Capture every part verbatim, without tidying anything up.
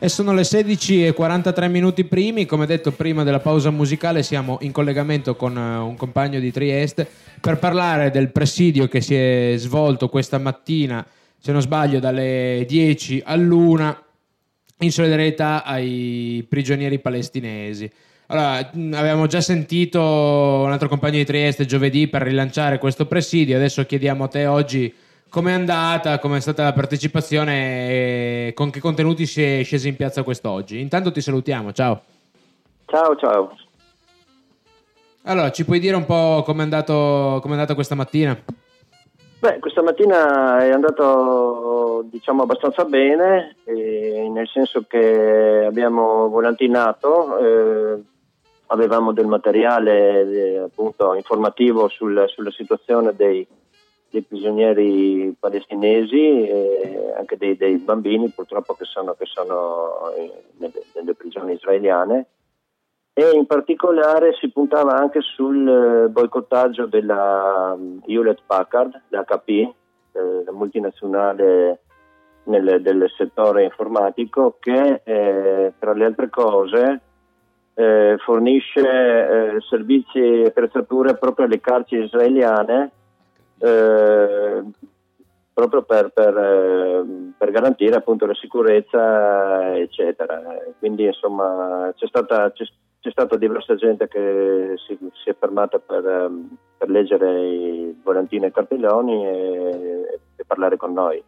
E sono le sedici e quarantatré minuti primi, come detto prima della pausa musicale siamo in collegamento con un compagno di Trieste per parlare del presidio che si è svolto questa mattina, se non sbaglio dalle dieci all'una, in solidarietà ai prigionieri palestinesi. Allora, avevamo già sentito un altro compagno di Trieste giovedì per rilanciare questo presidio, adesso chiediamo a te oggi com'è andata, com'è stata la partecipazione e con che contenuti si è scesi in piazza quest'oggi. Intanto ti salutiamo, ciao. Ciao, ciao. Allora, ci puoi dire un po' com'è andato, com'è andata questa mattina? Beh, questa mattina è andato, diciamo, abbastanza bene, eh, nel senso che abbiamo volantinato, eh, avevamo del materiale eh, appunto informativo sul, sulla situazione dei dei prigionieri palestinesi e anche dei, dei bambini purtroppo che sono, che sono nelle, nelle prigioni israeliane, e in particolare si puntava anche sul boicottaggio della Hewlett Packard, l'H P, la multinazionale nel, del settore informatico, che eh, tra le altre cose eh, fornisce eh, servizi e attrezzature proprio alle carceri israeliane, Eh, proprio per, per, eh, per garantire appunto la sicurezza eccetera. Quindi insomma c'è stata c'è, c'è stata diversa gente che si, si è fermata per, per leggere i volantini e cartelloni e, e parlare con noi.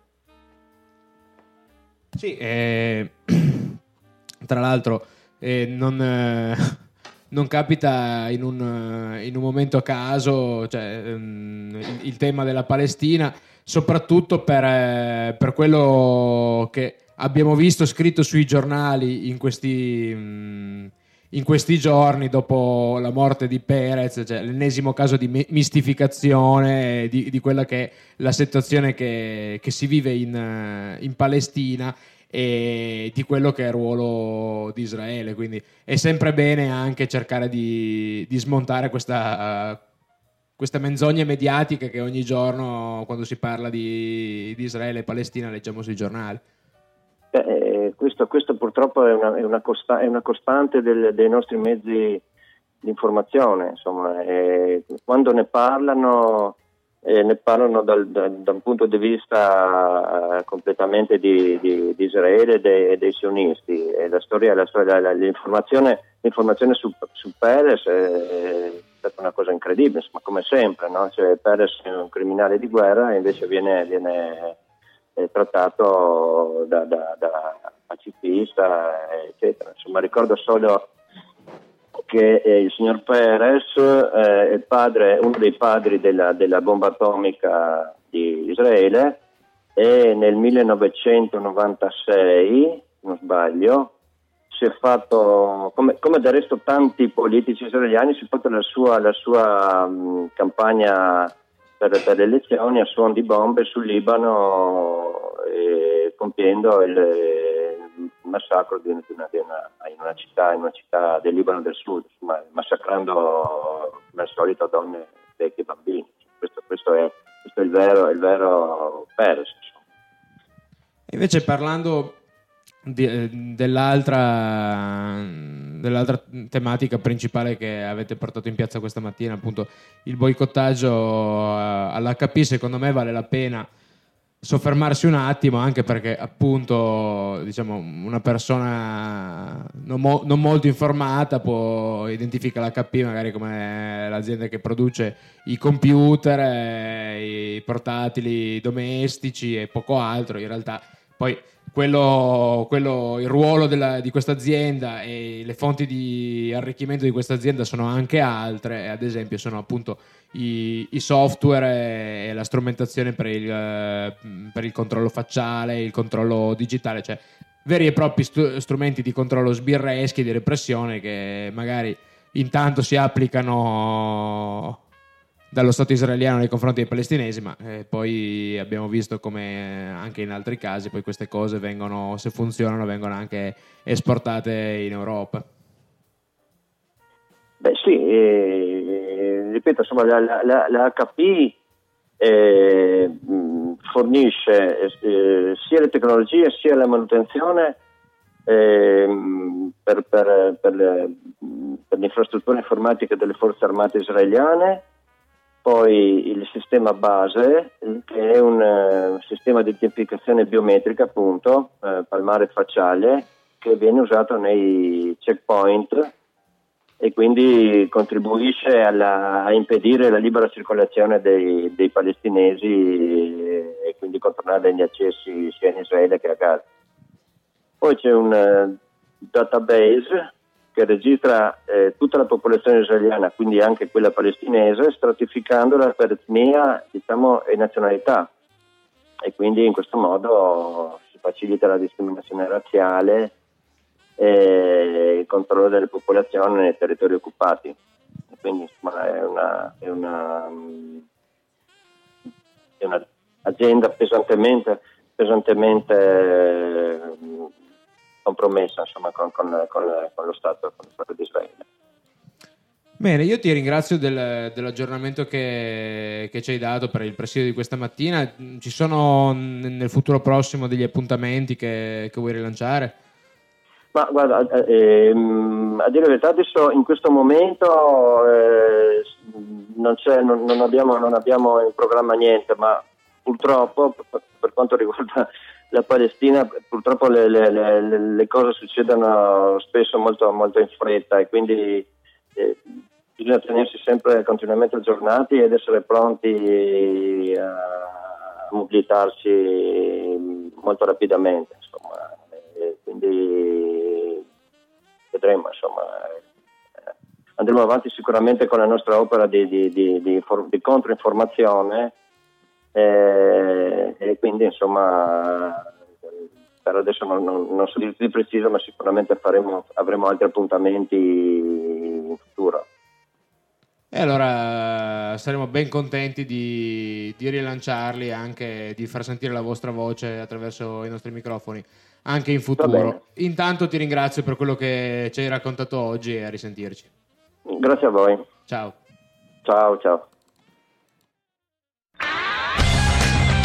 Sì, eh, tra l'altro eh, non eh... non capita in un, in un momento a caso, cioè, um, il, il tema della Palestina, soprattutto per, eh, per quello che abbiamo visto scritto sui giornali in questi, um, in questi giorni dopo la morte di Perez, cioè l'ennesimo caso di mistificazione di, di quella che è la situazione che, che si vive in, in Palestina e di quello che è il ruolo di Israele, quindi è sempre bene anche cercare di, di smontare questa, uh, queste menzogne mediatiche che ogni giorno quando si parla di, di Israele e Palestina leggiamo sui giornali. Eh, questo, questo purtroppo è una, è una, costa, è una costante del, dei nostri mezzi di informazione, insomma, eh, quando ne parlano Eh, ne parlano dal, da, da un punto di vista uh, completamente di, di, di Israele e dei, dei sionisti. E la storia, la storia la, l'informazione, l'informazione su, su Peres è stata una cosa incredibile, ma come sempre, no? Cioè, Peres è un criminale di guerra e invece viene, viene eh, trattato da, da, da pacifista, eccetera. Insomma, ricordo solo che eh, il signor Peres eh, è padre, uno dei padri della, della bomba atomica di Israele, e nel millenovecentonovantasei, non sbaglio, si è fatto, come, come del resto tanti politici israeliani, si è fatto la sua, la sua mh, campagna per, per le elezioni a suon di bombe sul Libano, eh, compiendo il massacro di una, di una, in una città in una città del Libano del Sud, insomma, massacrando come al solito donne, vecchi e bambini. Questo, questo, è, questo è il vero il vero Peres. Invece parlando di, dell'altra dell'altra tematica principale che avete portato in piazza questa mattina, appunto il boicottaggio all'H P, secondo me vale la pena soffermarsi un attimo, anche perché appunto diciamo una persona non, mo- non molto informata può identificare l'H P magari come l'azienda che produce i computer, eh, i portatili domestici e poco altro. In realtà poi quello, quello il ruolo della, di questa azienda e le fonti di arricchimento di questa azienda sono anche altre, ad esempio sono appunto I, i software e la strumentazione per il, per il controllo facciale, il controllo digitale, cioè veri e propri stu- strumenti di controllo sbirreschi, di repressione che magari intanto si applicano dallo Stato israeliano nei confronti dei palestinesi, ma eh, poi abbiamo visto come anche in altri casi poi queste cose vengono, se funzionano, vengono anche esportate in Europa. Beh sì, eh, ripeto, insomma la, la, la, la H P eh, fornisce eh, sia le tecnologie sia la manutenzione ehm, per, per, per, le, per l'infrastruttura informatica delle forze armate israeliane, poi il sistema base, che è un uh, sistema di identificazione biometrica, appunto, eh, palmare facciale, che viene usato nei checkpoint e quindi contribuisce alla, a impedire la libera circolazione dei, dei palestinesi e, e quindi controllare gli accessi sia in Israele che a Gaza. Poi c'è un uh, database che registra eh, tutta la popolazione israeliana, quindi anche quella palestinese, stratificandola per etnia, diciamo, e nazionalità. E quindi in questo modo si facilita la discriminazione razziale e il controllo delle popolazioni nei territori occupati. E quindi insomma, è una, è una, è una azienda pesantemente, pesantemente eh, compromessa, insomma, con, con, con, con lo Stato, con lo Stato di Israele. Bene, io ti ringrazio del, dell'aggiornamento che, che ci hai dato per il presidio di questa mattina. Ci sono nel futuro prossimo degli appuntamenti che, che vuoi rilanciare? Ma guarda, ehm, a dire la verità adesso in questo momento eh, non, c'è, non, non, abbiamo, non abbiamo in programma niente, ma purtroppo per, per quanto riguarda la Palestina, purtroppo le, le, le, le cose succedono spesso molto, molto in fretta e quindi eh, bisogna tenersi sempre continuamente aggiornati ed essere pronti a mobilitarsi molto rapidamente, insomma. E quindi vedremo, insomma, andremo avanti sicuramente con la nostra opera di, di, di, di, di controinformazione eh, e quindi insomma per adesso non, non, non so dirti di preciso, ma sicuramente faremo, avremo altri appuntamenti in futuro. E allora saremo ben contenti di, di rilanciarli, anche di far sentire la vostra voce attraverso i nostri microfoni anche in futuro. Intanto ti ringrazio per quello che ci hai raccontato oggi e a risentirci. Grazie a voi. Ciao. Ciao, ciao.